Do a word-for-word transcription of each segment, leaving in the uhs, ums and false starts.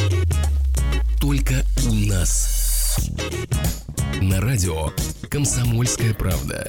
Только у нас. На радио «Комсомольская правда».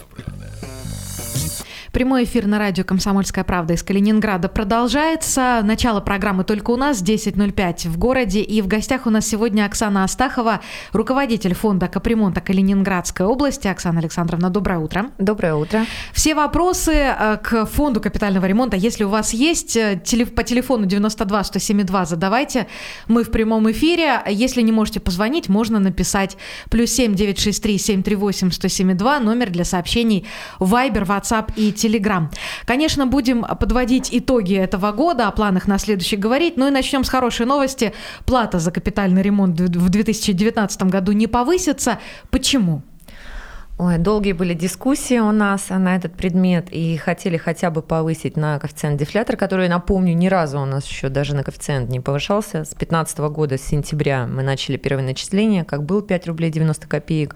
Прямой эфир на радио «Комсомольская правда» из Калининграда продолжается. Начало программы «Только у нас» десять ноль пять в городе. И в гостях у нас сегодня Оксана Астахова, руководитель фонда капремонта Калининградской области. Оксана Александровна, доброе утро. Доброе утро. Все вопросы к фонду капитального ремонта, если у вас есть, по телефону девяносто два сто семь два задавайте. Мы в прямом эфире. Если не можете позвонить, можно написать плюс семь девятьсот шестьдесят три семьсот тридцать восемь сто семьдесят два, номер для сообщений Viber, WhatsApp и Telegram. Телеграм. Конечно, будем подводить итоги этого года, о планах на следующий говорить. Ну и начнем с хорошей новости. Плата за капитальный ремонт в две тысячи девятнадцатом году не повысится. Почему? Ой, долгие были дискуссии у нас на этот предмет, и хотели хотя бы повысить на коэффициент дефлятор, который, напомню, ни разу у нас еще даже на коэффициент не повышался. С две тысячи пятнадцатого года, с сентября, мы начали первое начисление, как был пять рублей девяносто копеек.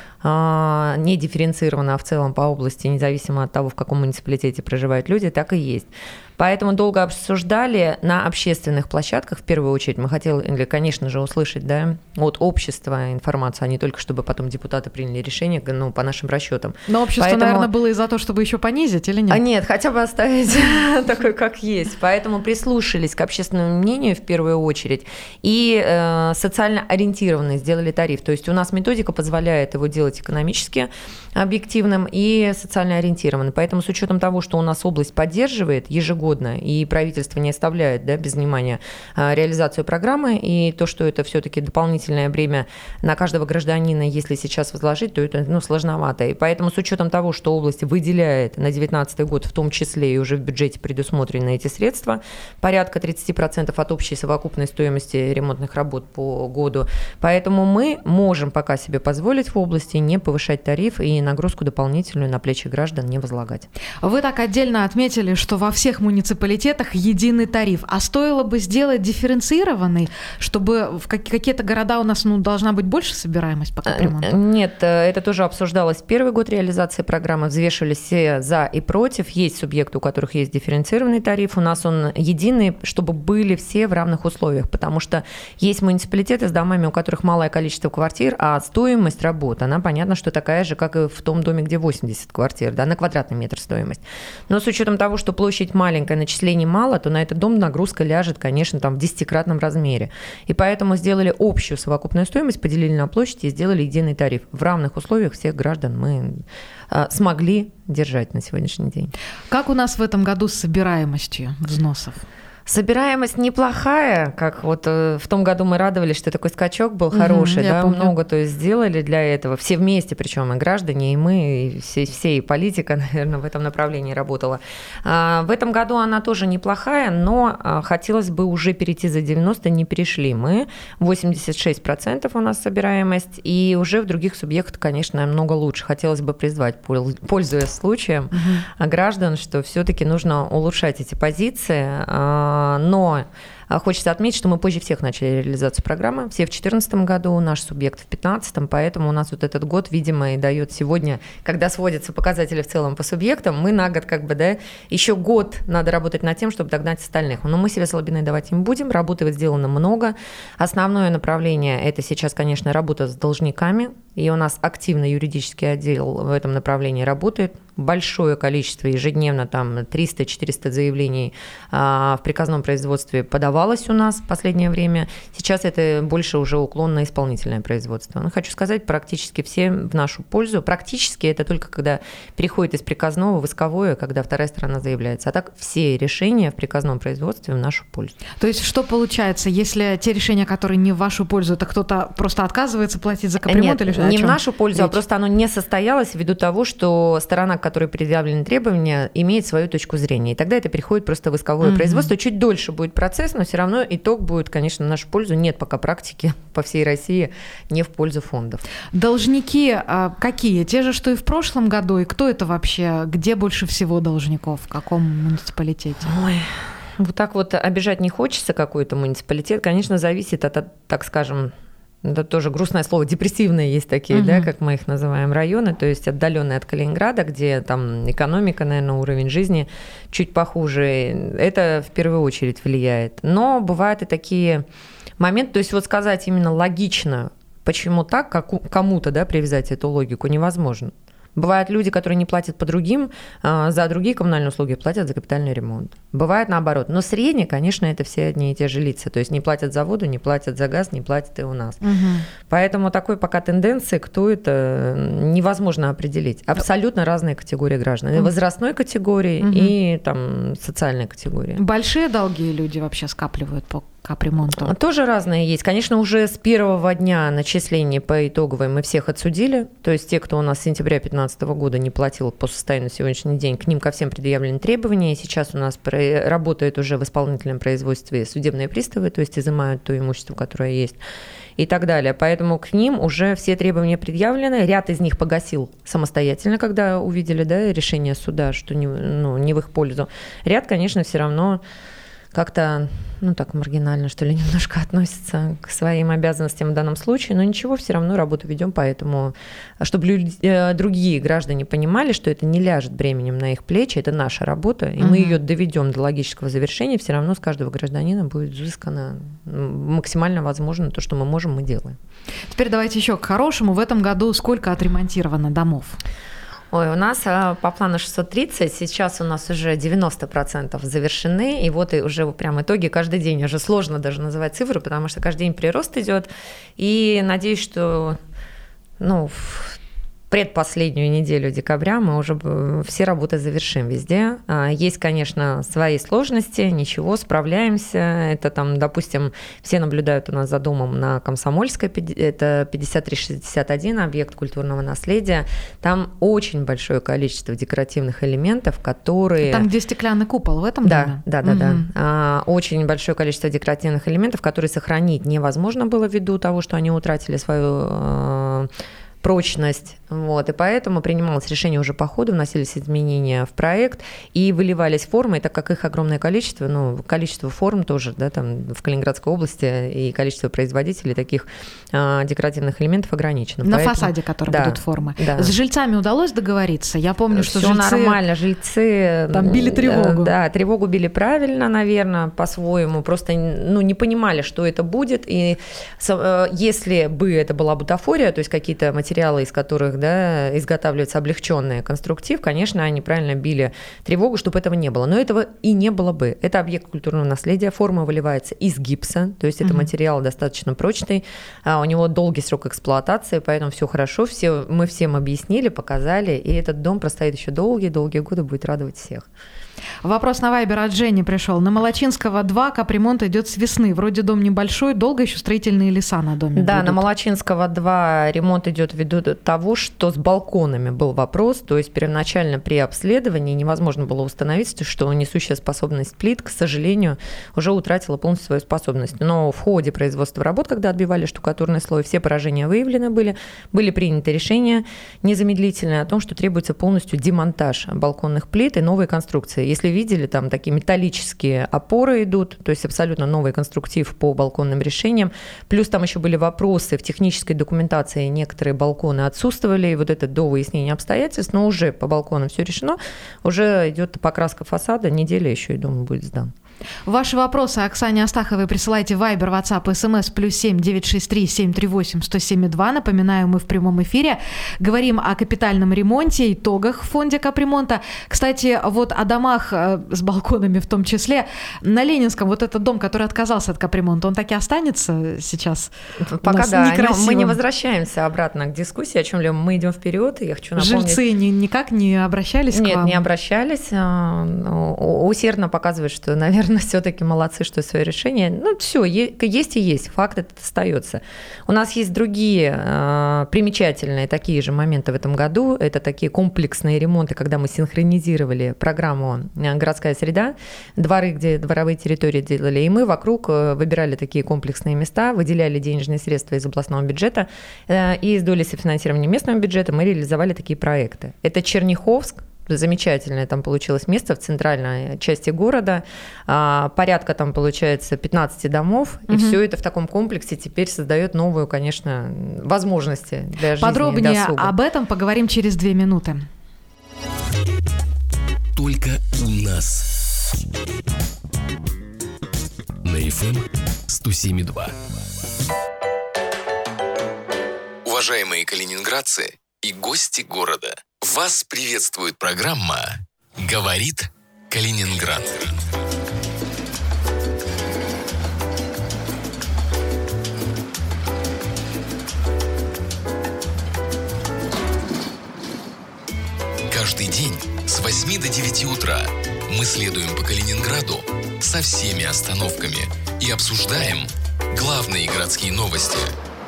Не дифференцировано, а в целом по области, независимо от того, в каком муниципалитете проживают люди, так и есть. Поэтому долго обсуждали на общественных площадках. В первую очередь мы хотели, конечно же, услышать, да, от общества информацию, а не только чтобы потом депутаты приняли решение, ну, по нашим расчетам. Но общество, Поэтому... наверное, было и за то, чтобы еще понизить, или нет? А нет, хотя бы оставить такой, как есть. Поэтому прислушались к общественному мнению в первую очередь и э, социально ориентированно сделали тариф. То есть у нас методика позволяет его делать экономически объективным и социально ориентированным. Поэтому с учетом того, что у нас область поддерживает ежегодно, и правительство не оставляет, да, без внимания реализацию программы, и то, что это все-таки дополнительное бремя на каждого гражданина, если сейчас возложить, то это, ну, сложновато. И поэтому с учетом того, что область выделяет на две тысячи девятнадцатый год в том числе и уже в бюджете предусмотрены эти средства, порядка тридцать процентов от общей совокупной стоимости ремонтных работ по году, поэтому мы можем пока себе позволить в области не повышать тариф и нагрузку дополнительную на плечи граждан не возлагать. Вы так отдельно отметили, что во всех муниципалитетах единый тариф. А стоило бы сделать дифференцированный, чтобы в какие-то города у нас, ну, должна быть больше собираемость по капремонту? Нет, это тоже обсуждалось в первый год реализации программы, взвешивались все за и против. Есть субъекты, у которых есть дифференцированный тариф, у нас он единый, чтобы были все в равных условиях, потому что есть муниципалитеты с домами, у которых малое количество квартир, а стоимость работ, она, понятно, что такая же, как и в том доме, где восемьдесят квартир, да, на квадратный метр стоимость. Но с учетом того, что площадь маленькая, начислений мало, то на этот дом нагрузка ляжет, конечно, там в десятикратном размере. И поэтому сделали общую совокупную стоимость, поделили на площадь и сделали единый тариф. В равных условиях всех граждан мы а, смогли держать на сегодняшний день. Как у нас в этом году с собираемостью взносов? Собираемость неплохая, как вот в том году мы радовались, что такой скачок был хороший, mm-hmm, да, помню. Много то есть сделали для этого, все вместе, причем и граждане, и мы, и все, все и политика, наверное, в этом направлении работала. А, в этом году она тоже неплохая, но а, хотелось бы уже перейти за девяносто, не перешли мы, восемьдесят шесть процентов у нас собираемость, и уже в других субъектах, конечно, намного лучше. Хотелось бы призвать, пользуясь случаем, mm-hmm. граждан, что все-таки нужно улучшать эти позиции. Но хочется отметить, что мы позже всех начали реализацию программы. Все в две тысячи четырнадцатом году, наш субъект в две тысячи пятнадцатом, поэтому у нас вот этот год, видимо, и дает сегодня, когда сводятся показатели в целом по субъектам, мы на год как бы, да, еще год надо работать над тем, чтобы догнать остальных. Но мы себе слабины давать не будем, работы сделано много. Основное направление – это сейчас, конечно, работа с должниками, и у нас активно юридический отдел в этом направлении работает. Большое количество, ежедневно там триста-четыреста заявлений а, в приказном производстве подавалось у нас в последнее время. Сейчас это больше уже уклон на исполнительное производство. Но хочу сказать, практически все в нашу пользу. Практически это только когда переходит из приказного в исковое, когда вторая сторона заявляется. А так все решения в приказном производстве в нашу пользу. То есть что получается, если те решения, которые не в вашу пользу, это кто-то просто отказывается платить за капремонт? Нет, или не в нашу пользу, речь? А просто оно не состоялось ввиду того, что сторона, к которой предъявлены требования, имеет свою точку зрения. И тогда это переходит просто в исковое mm-hmm. производство. Чуть дольше будет процесс, но все равно итог будет, конечно, в нашу пользу. Нет пока практики по всей России не в пользу фондов. Должники а, какие? Те же, что и в прошлом году? И кто это вообще? Где больше всего должников? В каком муниципалитете? Ой... Вот так вот обижать не хочется какой-то муниципалитет. Конечно, зависит от, от так скажем, это тоже грустное слово, депрессивные есть такие, угу. да, как мы их называем, районы, то есть отдаленные от Калининграда, где там экономика, наверное, уровень жизни чуть похуже. Это в первую очередь влияет. Но бывают и такие момент. То есть вот сказать именно логично, почему так, как кому-то, да, привязать эту логику невозможно. Бывают люди, которые не платят по другим, за другие коммунальные услуги, платят за капитальный ремонт. Бывает наоборот. Но средние, конечно, это все одни и те же лица. То есть не платят за воду, не платят за газ, не платят и у нас. Угу. Поэтому такой пока тенденции, кто это, невозможно определить. Абсолютно разные категории граждан. Угу. Возрастной категории угу. и там, социальной категории. Большие долги люди вообще скапливают по капремонту? Тоже разные есть. Конечно, уже с первого дня начисления по итоговой мы всех отсудили. То есть те, кто у нас с сентября две тысячи пятнадцатого года не платил по состоянию на сегодняшний день, к ним ко всем предъявлены требования. И сейчас у нас работают уже в исполнительном производстве судебные приставы, то есть изымают то имущество, которое есть, и так далее. Поэтому к ним уже все требования предъявлены. Ряд из них погасил самостоятельно, когда увидели, да, решение суда, что не, ну, не в их пользу. Ряд, конечно, все равно как-то, ну так, маргинально, что ли, немножко относится к своим обязанностям в данном случае, но ничего, все равно работу ведем, поэтому, чтобы люди, другие граждане понимали, что это не ляжет бременем на их плечи, это наша работа, и угу. мы ее доведем до логического завершения, все равно с каждого гражданина будет взыскано максимально возможно то, что мы можем, мы делаем. Теперь давайте еще к хорошему. В этом году сколько отремонтировано домов? Ой, у нас по плану шестьсот тридцать, сейчас у нас уже девяносто процентов завершены, и вот и уже прям итоги каждый день. Уже сложно даже называть цифры, потому что каждый день прирост идет, и надеюсь, что, ну, предпоследнюю неделю декабря мы уже все работы завершим везде. Есть, конечно, свои сложности, ничего, справляемся. Это там, допустим, все наблюдают у нас за домом на Комсомольской, это пятьдесят три шестьдесят один, объект культурного наследия. Там очень большое количество декоративных элементов, которые... Там, где стеклянный купол, в этом да, доме? Да, да, угу. да. Очень большое количество декоративных элементов, которые сохранить невозможно было ввиду того, что они утратили свою... прочность, вот, и поэтому принималось решение уже по ходу, вносились изменения в проект и выливались формы, и так как их огромное количество, ну, количество форм тоже, да, там в Калининградской области и количество производителей таких а, декоративных элементов ограничено. На поэтому... фасаде, которые да, будут формы. Да. С жильцами удалось договориться? Я помню, что Всё жильцы... нормально, жильцы... Там били тревогу. Да, тревогу били правильно, наверное, по-своему, просто, ну, не понимали, что это будет, и если бы это была бутафория, то есть какие-то материалы, материалы, из которых, да, изготавливается облегченный конструктив, конечно, они правильно били тревогу, чтобы этого не было. Но этого и не было бы. Это объект культурного наследия, форма выливается из гипса, то есть mm-hmm. это материал достаточно прочный, а у него долгий срок эксплуатации, поэтому все хорошо, все, мы всем объяснили, показали, и этот дом простоит еще долгие-долгие годы, будет радовать всех. Вопрос на Вайбер от Жени пришел. На Молочинского два капремонт идет с весны. Вроде дом небольшой, долго еще строительные леса на доме Да, будут. На Молочинского два ремонт идет ввиду того, что с балконами был вопрос. То есть первоначально при обследовании невозможно было установить, что несущая способность плит, к сожалению, уже утратила полностью свою способность. Но в ходе производства работ, когда отбивали штукатурный слой, все поражения выявлены были. Были приняты решения незамедлительные о том, что требуется полностью демонтаж балконных плит и новые конструкции. Если видели, там такие металлические опоры идут, то есть абсолютно новый конструктив по балконным решениям. Плюс там еще были вопросы в технической документации, некоторые балконы отсутствовали, и вот это до выяснения обстоятельств, но уже по балконам все решено, уже идет покраска фасада, неделя еще и дом будет сдан. Ваши вопросы Оксане Астаховой присылайте в Viber, WhatsApp, смс плюс семь девятьсот шестьдесят три семьсот тридцать восемь сто семьдесят два. Напоминаю, мы в прямом эфире говорим о капитальном ремонте, итогах в фонде капремонта. Кстати, вот о домах с балконами в том числе. На Ленинском вот этот дом, который отказался от капремонта, он так и останется сейчас? Пока да, мы не возвращаемся обратно к дискуссии, о чем-либо мы идем вперед. Я хочу напомнить... Жильцы ни, никак не обращались Нет, к вам? Нет, не обращались. Усердно показывают, что, наверное, все-таки молодцы, что свое решение. Ну, все, есть и есть, факт этот остается. У нас есть другие э, примечательные такие же моменты в этом году. Это такие комплексные ремонты, когда мы синхронизировали программу «Городская среда», дворы, где дворовые территории делали, и мы вокруг выбирали такие комплексные места, выделяли денежные средства из областного бюджета, э, и из доли софинансирования местного бюджета мы реализовали такие проекты. Это Черняховск. Замечательное там получилось место в центральной части города. Порядка там получается пятнадцать домов. Угу. И все это в таком комплексе теперь создает новую, конечно, возможности для жизни. Подробнее об этом поговорим через две минуты. Только у нас. На эф эм сто сто семь и два. Уважаемые калининградцы и гости города, вас приветствует программа «Говорит Калининград». Каждый день с восьми до девяти утра мы следуем по Калининграду со всеми остановками и обсуждаем главные городские новости.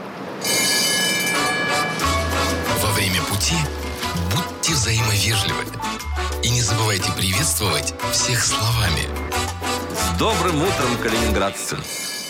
Во время пути будьте взаимовежливы и не забывайте приветствовать всех словами. С добрым утром, калининградцы!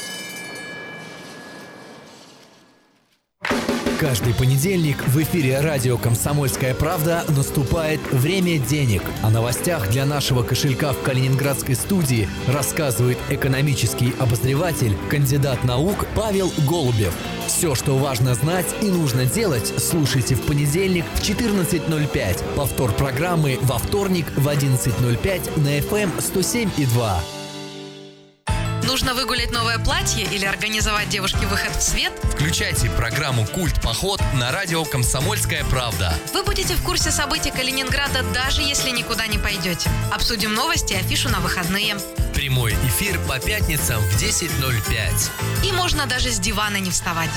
Каждый понедельник в эфире радио «Комсомольская правда» наступает «Время денег». О новостях для нашего кошелька в калининградской студии рассказывает экономический обозреватель, кандидат наук Павел Голубев. Все, что важно знать и нужно делать, слушайте в понедельник в четырнадцать ноль пять. Повтор программы во вторник в одиннадцать ноль пять на эф эм сто семь и два. Нужно выгулять новое платье или организовать девушке выход в свет? Включайте программу «Культ-поход» на радио «Комсомольская правда». Вы будете в курсе событий Калининграда, даже если никуда не пойдете. Обсудим новости и афишу на выходные. Прямой эфир по пятницам в десять ноль пять. И можно даже с дивана не вставать.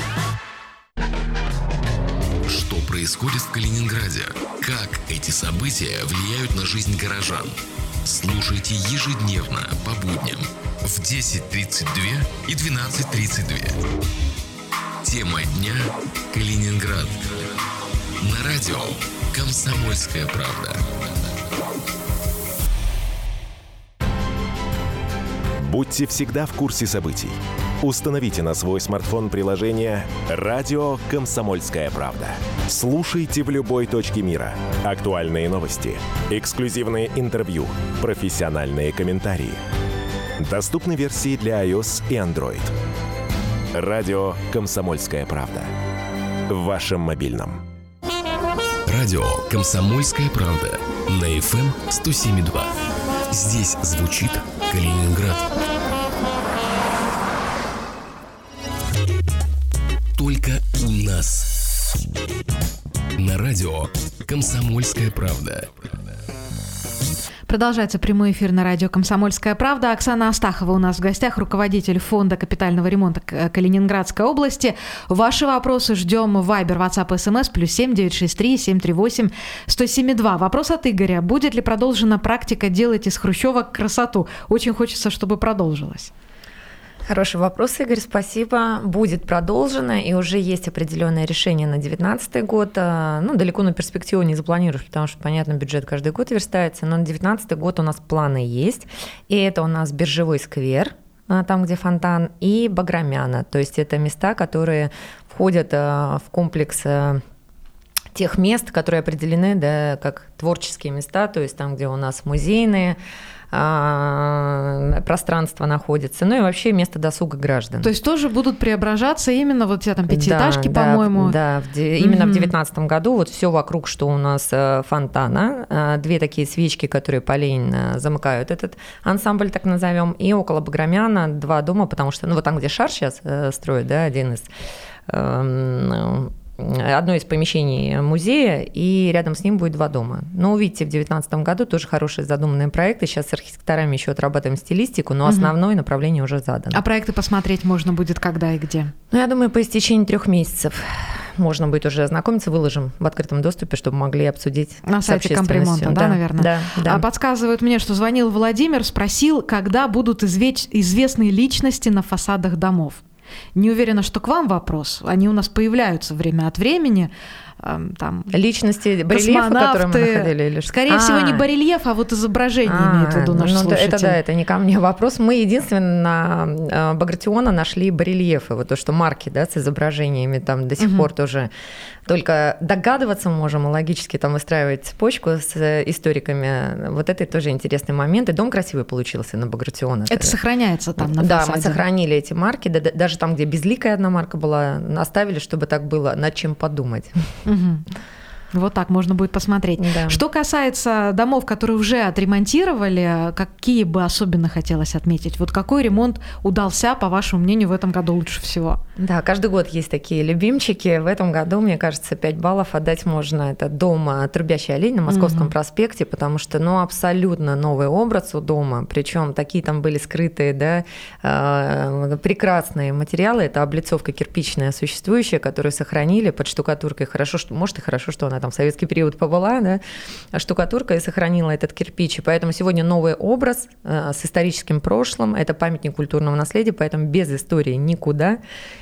Что происходит в Калининграде? Как эти события влияют на жизнь горожан? Слушайте ежедневно по будням в десять тридцать два и двенадцать тридцать два. Тема дня «Калининград». На радио «Комсомольская правда». Будьте всегда в курсе событий. Установите на свой смартфон приложение «Радио Комсомольская правда». Слушайте в любой точке мира. Актуальные новости, эксклюзивные интервью, профессиональные комментарии. Доступны версии для iOS и Android. «Радио Комсомольская правда». В вашем мобильном. Радио «Комсомольская правда» на эф эм сто семь и два. Здесь звучит Калининград. Только у нас. На радио «Комсомольская правда». Продолжается прямой эфир на радио «Комсомольская правда». Оксана Астахова у нас в гостях, руководитель фонда капитального ремонта Калининградской области. Ваши вопросы ждем в Вайбер, WhatsApp, эс эм эс плюс семь девятьсот шестьдесят три семь три восемь сто семь два. Вопрос от Игоря. Будет ли продолжена практика делать из хрущевок красоту? Очень хочется, чтобы продолжилась. Хороший вопрос, Игорь, спасибо. Будет продолжено, и уже есть определенное решение на две тысячи девятнадцатый год. Ну, далеко на перспективу не запланируешь, потому что, понятно, бюджет каждый год верстается, но на две тысячи девятнадцатый год у нас планы есть, и это у нас Биржевой сквер, там, где фонтан, и Баграмяна, то есть это места, которые входят в комплекс тех мест, которые определены, да, как творческие места, то есть там, где у нас музейные пространство находится, ну и вообще место досуга граждан. То есть тоже будут преображаться именно вот те там пятиэтажки, да, по-моему? Да, да, именно mm-hmm. в две тысячи девятнадцатом году вот все вокруг, что у нас фонтана, две такие свечки, которые по Ленина замыкают этот ансамбль, так назовем, и около Баграмяна два дома, потому что, ну вот там, где шар сейчас строят, да, один из одно из помещений музея, и рядом с ним будет два дома. Но увидите, в две тысячи девятнадцатом году тоже хорошие задуманные проекты. Сейчас с архитекторами еще отрабатываем стилистику, но основное угу. направление уже задано. А проекты посмотреть можно будет когда и где? Ну, я думаю, по истечении трех месяцев можно будет уже ознакомиться, выложим в открытом доступе, чтобы могли обсудить на сайте Компремонта, да, да, наверное? Да, да. А подсказывают мне, что звонил Владимир, спросил, когда будут извеч- известные личности на фасадах домов. Не уверена, что к вам вопрос. Они у нас появляются время от времени. Там, личности барельефа, которые мы находили? Или что? Скорее а. всего, не барельеф, а вот изображение а. имеет в виду наш ну, слушатель. Это да, это не ко мне вопрос. Мы единственно на Багратиона нашли барельефы, вот то, что марки, да, с изображениями там до сих угу. пор тоже только догадываться можем, логически там выстраивать цепочку с историками. Вот это тоже интересный момент. И дом красивый получился на Багратиона. Это сохраняется там на да, фасаде? Да, мы сохранили эти марки. Даже там, где безликая одна марка была, оставили, чтобы так было над чем подумать. Угу. Вот так можно будет посмотреть. Да. Что касается домов, которые уже отремонтировали, какие бы особенно хотелось отметить? Вот какой ремонт удался, по вашему мнению, в этом году лучше всего? Да, каждый год есть такие любимчики. В этом году, мне кажется, пять баллов отдать можно. Это дом «Трубящий олень» на Московском угу. проспекте, потому что, ну, абсолютно новый образ у дома. Причем такие там были скрытые, да, э, прекрасные материалы. Это облицовка кирпичная существующая, которую сохранили под штукатуркой. Хорошо, что, может, и хорошо, что она там в советский период побыла, да, а штукатурка и сохранила этот кирпич. И поэтому сегодня новый образ э, с историческим прошлым. Это памятник культурного наследия, поэтому без истории никуда.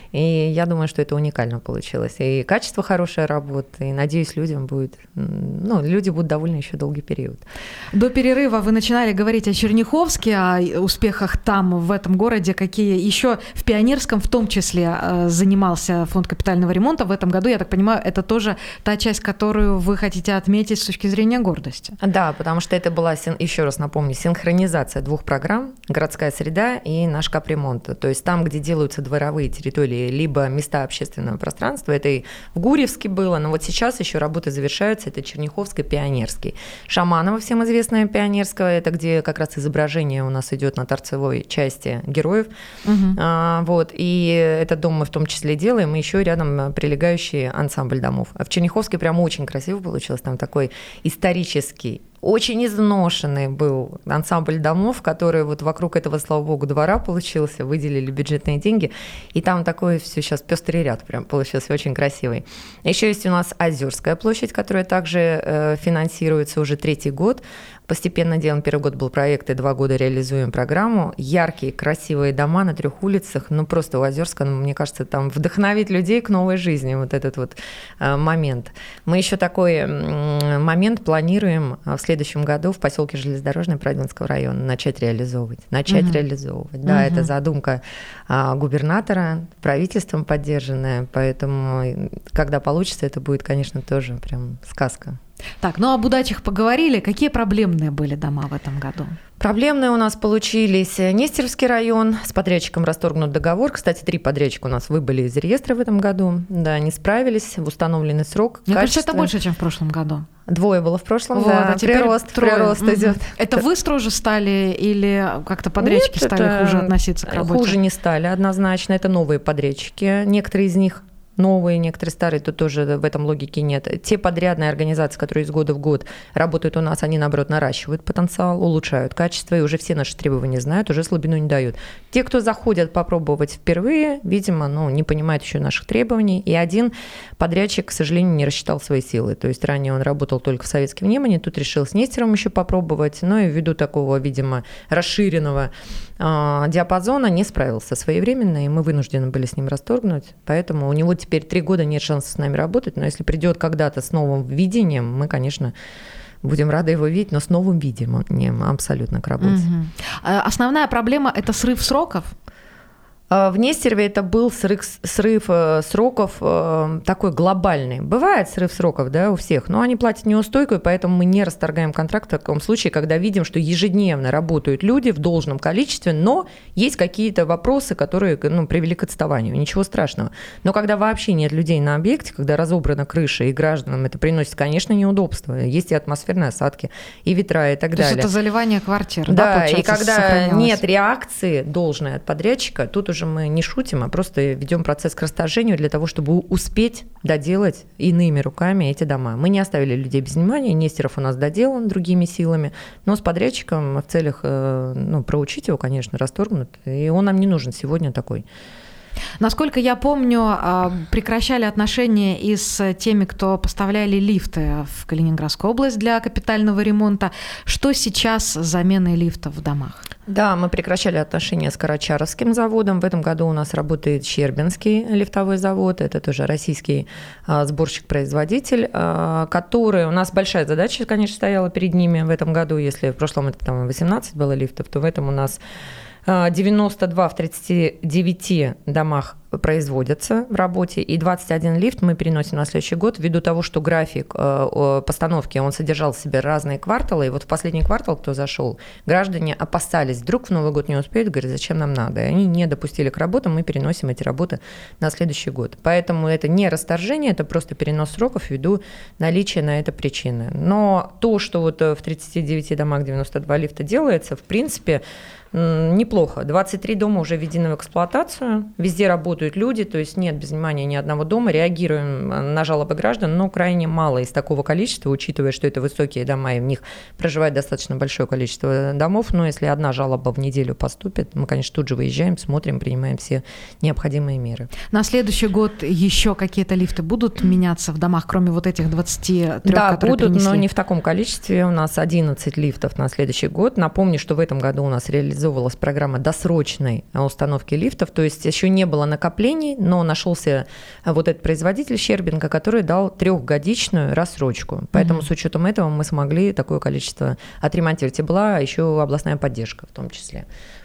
И я думаю, что это уникально получилось. И качество хорошей работы, и, надеюсь, людям будет, ну, люди будут довольны еще долгий период. До перерыва вы начинали говорить о Черняховске, о успехах там, в этом городе, какие еще в Пионерском в том числе занимался фонд капитального ремонта. В этом году, я так понимаю, это тоже та часть, которую вы хотите отметить с точки зрения гордости. Да, потому что это была, еще раз напомню, синхронизация двух программ «Городская среда» и наш капремонт. То есть там, где делаются дворовые территории, либо места общественного пространства. Это и в Гурьевске было, но вот сейчас еще работы завершаются. Это Черняховский, Пионерский. Шаманово, всем известное Пионерского, это где как раз изображение у нас идет на торцевой части героев. Угу. А, вот, и этот дом мы в том числе делаем, и еще рядом прилегающий ансамбль домов. А в Черняховске прям очень красиво получилось, там такой исторический, очень изношенный был ансамбль домов, который вот вокруг этого, слава богу, двора получился, выделили бюджетные деньги, и там такой все сейчас пестрый ряд прям получился, очень красивый. Еще есть у нас Озерская площадь, которая также э, финансируется уже третий год. Постепенно делаем. Первый год был проект, и два года реализуем программу. Яркие, красивые дома на трех улицах. Ну, просто у Озерска, ну, мне кажется, там вдохновить людей к новой жизни. Вот этот вот э, момент. Мы еще такой э, момент планируем в следующем году в поселке Железнодорожный Правдинского района начать реализовывать. Начать угу. реализовывать. Да, угу. это задумка э, губернатора, правительством поддержанная. Поэтому, когда получится, это будет, конечно, тоже прям сказка. Так, ну об удачах поговорили. Какие проблемные были дома в этом году? Проблемные у нас получились Нестеровский район, с подрядчиком расторгнут договор. Кстати, три подрядчика у нас выбыли из реестра в этом году. Да, не справились в установленный срок. Мне кажется, это больше, чем в прошлом году. Двое было в прошлом, вот, да. А теперь прирост, трое. прирост угу. идет. Это вы строже стали или как-то подрядчики Нет, стали хуже относиться к работе? Хуже не стали, однозначно. Это новые подрядчики. Некоторые из них новые, некоторые старые, тут тоже в этом логике нет. Те подрядные организации, которые из года в год работают у нас, они, наоборот, наращивают потенциал, улучшают качество, и уже все наши требования знают, уже слабину не дают. Те, кто заходят попробовать впервые, видимо, ну, не понимают еще наших требований, и один подрядчик, к сожалению, не рассчитал свои силы. То есть ранее он работал только в Советском Немане, тут решил с Нестером еще попробовать, но и ввиду такого, видимо, расширенного э, диапазона не справился своевременно, и мы вынуждены были с ним расторгнуть, поэтому у него теперь Теперь три года нет шанса с нами работать, но если придет когда-то с новым видением, мы, конечно, будем рады его видеть, но с новым видением абсолютно к работе. Угу. Основная проблема – это срыв сроков? В Нестерове это был срыв, срыв сроков такой глобальный. Бывает срыв сроков, да, у всех, но они платят неустойку, и поэтому мы не расторгаем контракт в таком случае, когда видим, что ежедневно работают люди в должном количестве, но есть какие-то вопросы, которые, ну, привели к отставанию. Ничего страшного. Но когда вообще нет людей на объекте, когда разобрана крыша, и гражданам это приносит, конечно, неудобства. Есть и атмосферные осадки, и ветра, и так То далее. То есть это заливание квартир, да, да, получается, и когда нет реакции должной от подрядчика, тут уже мы не шутим, а просто ведем процесс к расторжению для того, чтобы успеть доделать иными руками эти дома. Мы не оставили людей без внимания, Нестеров у нас доделан другими силами, но с подрядчиком в целях, ну, проучить его, конечно, расторгнут, и он нам не нужен сегодня такой. Насколько я помню, прекращали отношения и с теми, кто поставляли лифты в Калининградскую область для капитального ремонта. Что сейчас с заменой лифтов в домах? Да, мы прекращали отношения с Карачаровским заводом. В этом году у нас работает Щербинский лифтовой завод. Это тоже российский сборщик-производитель, который... У нас большая задача, конечно, стояла перед ними в этом году. Если в прошлом это там восемнадцать было лифтов, то в этом у нас девяносто два в тридцати девяти домах производятся в работе, и двадцать один лифт мы переносим на следующий год ввиду того, что график э, постановки, он содержал в себе разные кварталы, и вот в последний квартал, кто зашел, граждане опасались, вдруг в Новый год не успеют, говорят, зачем нам надо, и они не допустили к работам, мы переносим эти работы на следующий год. Поэтому это не расторжение, это просто перенос сроков ввиду наличия на это причины. Но то, что вот в тридцати девяти домах девяносто два лифта делается, в принципе, неплохо. двадцать три дома уже введены в эксплуатацию, везде работают люди, то есть нет без внимания ни одного дома, реагируем на жалобы граждан, но крайне мало из такого количества, учитывая, что это высокие дома, и в них проживает достаточно большое количество домов, но если одна жалоба в неделю поступит, мы, конечно, тут же выезжаем, смотрим, принимаем все необходимые меры. На следующий год еще какие-то лифты будут меняться в домах, кроме вот этих двадцати трёх, да, которые будут, принесли? Но не в таком количестве. У нас одиннадцать лифтов на следующий год. Напомню, что в этом году у нас реализовано реализовывалась программа досрочной установки лифтов, то есть еще не было накоплений, но нашелся вот этот производитель Щербинка, который дал трехгодичную рассрочку. Поэтому mm-hmm. с учетом этого мы смогли такое количество отремонтировать. И была еще областная поддержка в том числе.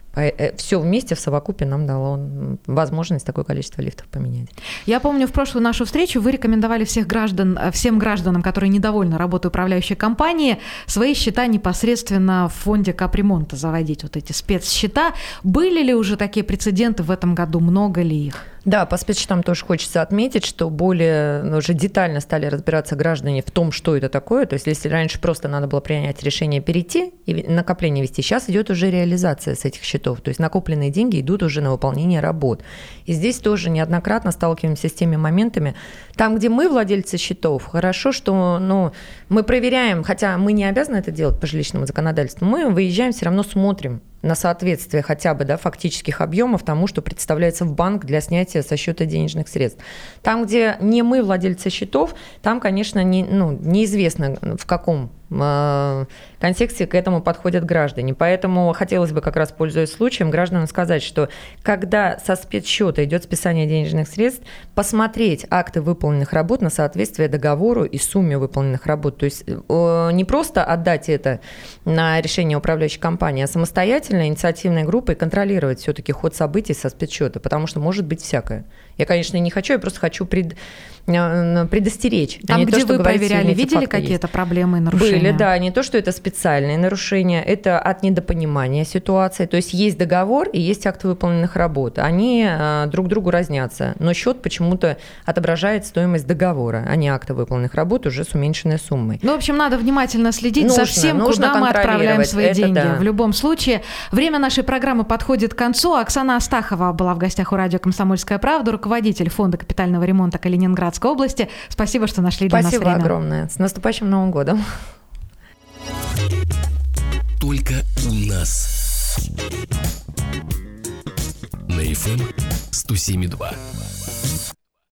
Все вместе в совокупе нам дало возможность такое количество лифтов поменять. Я помню, в прошлую нашу встречу вы рекомендовали всех граждан, всем гражданам, которые недовольны работой управляющей компании, свои счета непосредственно в фонде капремонта заводить, вот эти спецсчета. Были ли уже такие прецеденты в этом году? Много ли их? Да, по спецсчетам тоже хочется отметить, что более ну, уже детально стали разбираться граждане в том, что это такое. То есть если раньше просто надо было принять решение перейти и накопление вести, сейчас идет уже реализация с этих счетов. То есть накопленные деньги идут уже на выполнение работ. И здесь тоже неоднократно сталкиваемся с теми моментами. Там, где мы владельцы счетов, хорошо, что ну, мы проверяем, хотя мы не обязаны это делать по жилищному законодательству, мы выезжаем, все равно смотрим на соответствие хотя бы да, фактических объемов тому, что представляется в банк для снятия со счета денежных средств. Там, где не мы владельцы счетов, там, конечно, не, ну, неизвестно, в каком э, контексте к этому подходят граждане. Поэтому хотелось бы, как раз пользуясь случаем, гражданам сказать, что когда со спецсчета идет списание денежных средств, посмотреть акты выполненных работ на соответствие договору и сумме выполненных работ. То есть э, не просто отдать это на решение управляющей компании, а самостоятельно инициативной группой контролировать все-таки ход событий со спецсчета, потому что может быть всякое. Я, конечно, не хочу, я просто хочу пред, предостеречь. Там, а где то, вы проверяли, видели какие-то есть. проблемы и нарушения? Были, да. Не то, что это специальные нарушения, это от недопонимания ситуации. То есть есть договор и есть акт выполненных работ. Они а, друг другу разнятся, но счет почему-то отображает стоимость договора, а не акта выполненных работ уже с уменьшенной суммой. Ну, в общем, надо внимательно следить нужно, за всем, куда мы отправляем свои это деньги. Да. В любом случае, время нашей программы подходит к концу. Оксана Астахова была в гостях у радио «Комсомольская правда», руководитель фонда капитального ремонта Калининградской области. Спасибо, что нашли для Спасибо нас время. Спасибо огромное. С наступающим Новым годом. Только у нас. На эф эм сто семь и два.